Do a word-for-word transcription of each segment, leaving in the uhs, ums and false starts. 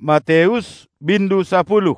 Matius bindu sapuluh.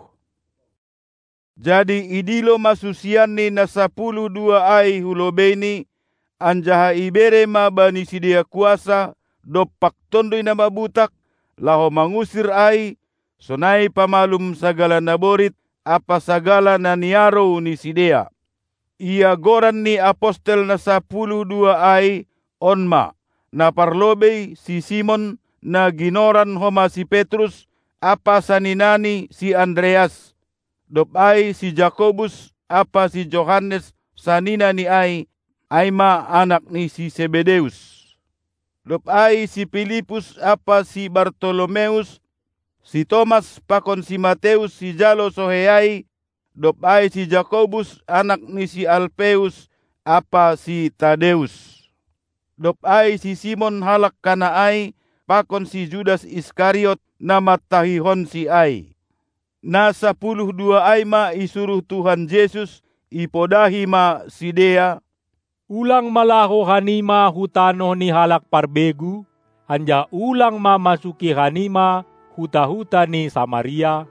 Jadi idilo masusian ni na sapuluh dua ai hulobeni anjaha ibere ma bani sidia kuasa dopak tondoi na mabutak laho mangusir ai sonai pamalum sagala naborit apa sagala na niaro ni sidea. Ia goran ni apostel na sapuluh dua ai onma na parlobei si Simon na ginoran homa si Petrus apa saninani si Andreas, dop ai si Jakobus apa si Johannes sanina ni ai, aima anak ni si Zebedeus. Dop ai si Filipus apa si Bartolomeus, si Thomas pakon si Mateus si jalo soheai, dop ai si Jakobus anak ni si Alpeus apa si Tadeus. Dop ai si Simon halak kana ai pakon si Judas Iskariot nama tahihon si ai. Na sapuluh dua ai ma isuruh Tuhan Yesus ipodahi ma sidea. Ulang malaho hanima hutano ni halak parbegu, anja ulang mamasuki hanima huta-huta ni Samaria.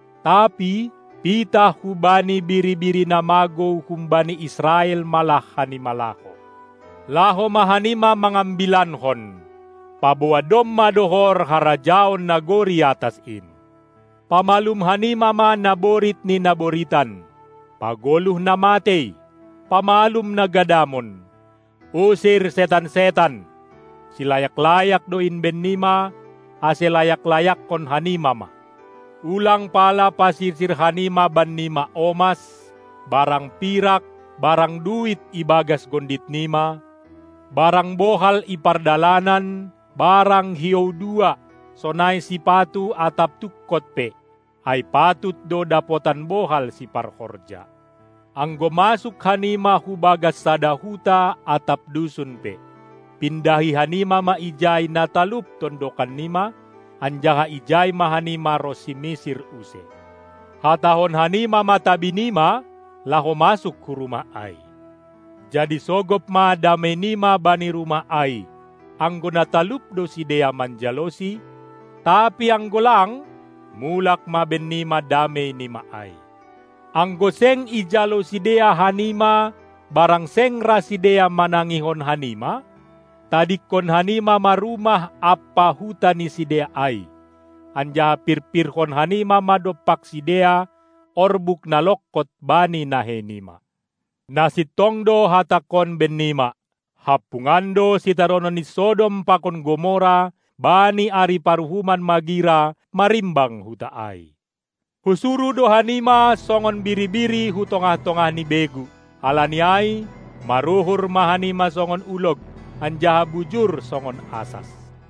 Tapi pita hubani biri-biri namago humbani Israel malah hanimalaho. Laho mahanima mangambilan hon. Pabuadom madohor harajaon nagori atas in. Pamalum hanima ma naborit ni naboritan. Pagoluh na matei. Pamalum na gadamon. Usir setan-setan. Silayak-layak doin benima. Ase layak-layak kon hanima ma. Ulang pala pasirsir hanima banima omas. Barang pirak, barang duit ibagas gondit nima. Barang bohal ipardalanan. Barang hiyo dua, sonai si patu atap tukot pe, ay patut do dapotan bohal si parhorja. Anggo masuk hanima hubagas sadahuta atap dusun pe, pindahi hanima maijay natalup tondokan nima, anjaha ijay mahanima rosi misir use. Hatahon hanima matabi nima, laho masuk ku rumah ay. Jadi sogop ma damai nima bani rumah ay. Anggo natalup do si dea manjalosi, tapi anggo lang, mulak mabenni madame ni maay. Anggo seng ijalo si dea hanima, barang seng ra si dea manangihon hanima, tadikon hanima marumah apa huta ni si dea ay. Anja pirpirhon hanima madopak si dea, orbuk nalokot bani nahenima. Nasitong do hatakon benima, hapungando si tarono ni Sodom pakon Gomora, bani ari paruhuman magira, marimbang huta ay. Husuru do hanima songon biri-biri hutongah-tongah ni begu. Alani ay, maruhur mahanima songon ulog, anjaha bujur songon asas.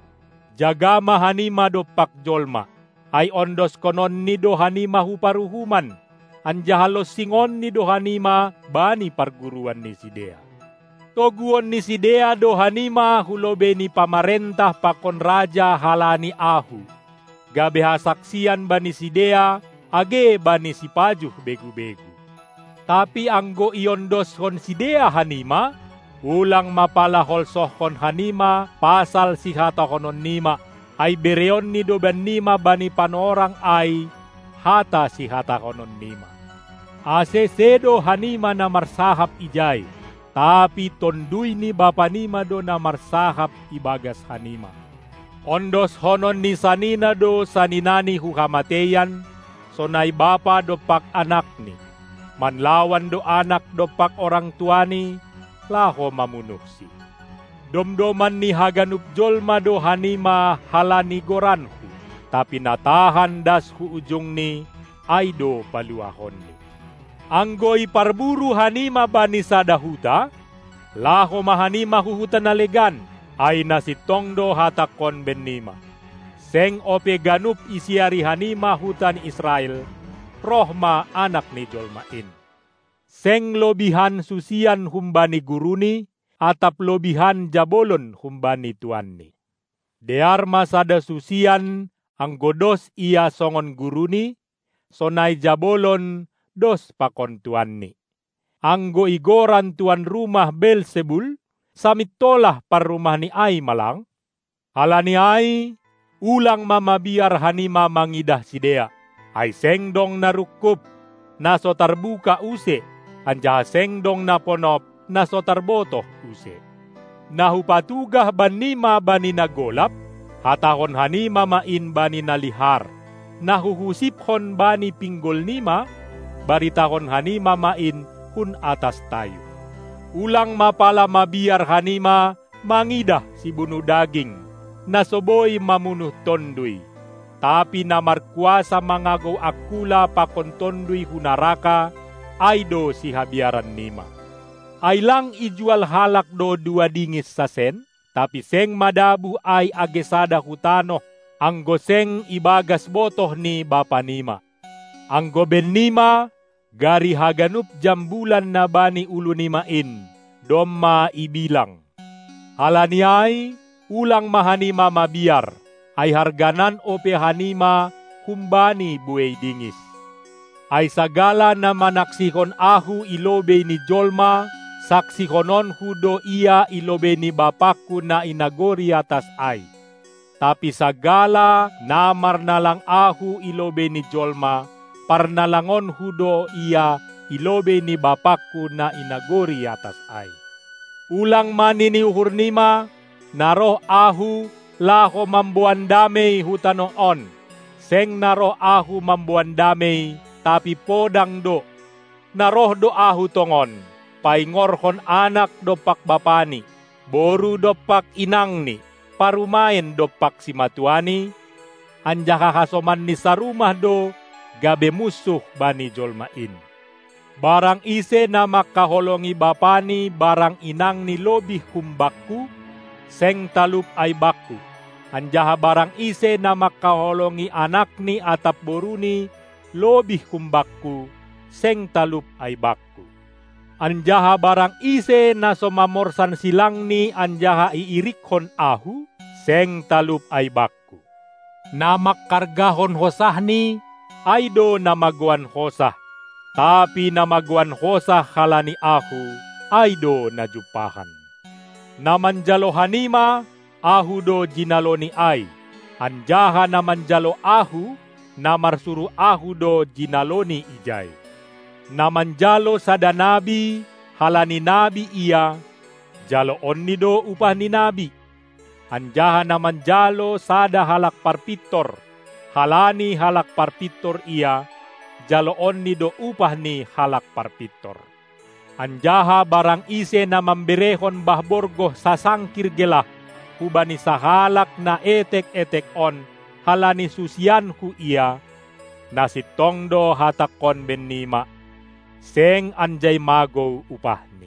Jaga mahanima do pak jolma, ay ondos konon ni do hanima huparuhuman, anjaha losingon ni do hanima bani parguruan ni sidea. Toguon ni sidea do hanima hulobe ni pamarentah pakon raja halani ahu. Gabe hasaksian bani sidea, age bani si pajuh begu-begu. Tapi anggo iondos hon sidea hanima, ulang mapala holsoh hon hanima pasal si hata honon nima, ay bereon ni do ban nima bani panorang ay hata si hata honon nima. Ase sedo hanima na marsahap ijay, tapi tondui ni bapa nima do na marsahap ibagas hanima. Ondos honon ni sanina do saninani huhamateyan, sonai bapa do pak anak ni. Manlawan do anak do pak orang tuani, laho mamunuksi. Domdoman ni haganup jolma do hanima halani goranhu, tapi natahan das hu ujung ni, ay do paluahon ni. Anggoi parburu hanima bani sadahuta, laho mahanima huhuta nalegan, ay nasitong do hatakon benima. Seng ope ganup isiari hanima hutan Israel, rohma anak ni jolmain. Seng lobihan susian humbani guruni, atap lobihan jabolon humbani tuanni. Dear masada susian, anggodos ia songon guruni, sonai jabolon dos pakon tuanni. Anggo igoran tuan rumah Belzebul, samitolah par rumah ni ay malang. Alani ay, ulang mamabiar hanima mangidah sidea, ay sengdong narukup, naso tarbuka use, anjaha sengdong naponop, naso tarbotoh use. Nahupatugah banima bani nagolap, hatahon hanima main bani nalihar, nahuhusiphon bani pinggol nima, baritahon hanima main hun atas tayo. Ulang mapala mabiar hanima mangidah si bunuh daging, nasoboy mamunuh tonduy. Tapi namarkuasa mangagaw akula pakon tonduy hunaraka, aydo si habiaran nima. Ay lang ijual halak do dua dingis sa sen, tapi seng madabu ay agesada hutano, ang goseng ibagas botoh ni bapa nima. Ang goben nima, gari haganup jambulan na bani ulu nimain, domma ibilang. Halani ay, ulang mahanima mabiar, ay harganan ope hanima humbani buey dingis. Ay sagala na manaksihon ahu ilobe ni jolma, saksihonon hudo iya ilobe ni bapakku na inagori atas ay. Tapi sagala namar nalang ahu ilobe ni jolma, parnalangon hudo iya ilobe ni bapakku na inagori atas ay. Ulang manini uhur nima, naroh ahu laho mambuan damay hutanoon. Seng naroh ahu mambuan damay, tapi podang do. Naroh do ahu tongon, paingorhon anak dopak bapani, boru dopak inangni, parumain dopak si matuani, anjaka hasoman ni sarumah do, gabe musuh bani jolmain. Barang ise na makaholongi bapani barang inang ni lobih humbakku, seng talup ay bakku. Anjaha barang ise na makaholongi anak ni atap boruni lobih humbakku, seng talup ay bakku. Anjaha barang ise na somamorsan silang ni anjaha iirikhon ahu, seng talup ay bakku. Na makkargahon hosah ni, aydo na maguan hosah. Tapi namaguan hosah halani ahu, aydo na jupahan. Namanjalo hanima, ahu do jinaloni ay. Anjaha namanjalo ahu, namarsuru ahu do jinaloni ijay. Namanjalo sada nabi, halani nabi iya, jalo onni do upah ni nabi. Anjaha namanjalo sada halak parpitor, halani halak parpitor iya, jaloon ni do upah ni halak parpitor. Anjaha barang ise na mamberehon bahborgoh sasangkir gelah, hubani sahalak na etek-etek on, halani susian hu iya, nasitong do hatakon benima, seng anjay mago upah ni.